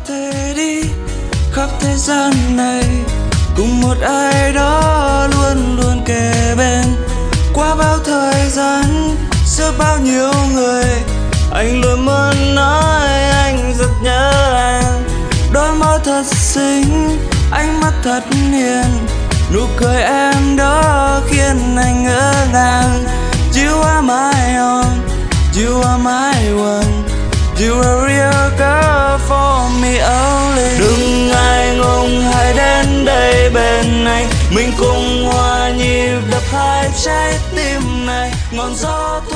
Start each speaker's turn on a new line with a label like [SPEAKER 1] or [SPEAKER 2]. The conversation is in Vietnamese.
[SPEAKER 1] thể đi khắp thế gian này cùng một ai đó luôn luôn kề bên. Qua bao thời gian, giữa bao nhiêu người, anh luôn muốn nói anh rất nhớ em. Đôi môi thật xinh, ánh mắt thật hiền, nụ cười em đó khiến anh ngỡ ngàng. You are my own, you are my one, you are a real girl for me only. Đừng ngại ngùng hãy đến đây bên anh, mình cùng hòa nhịp đập hai trái tim này. Ngọn gió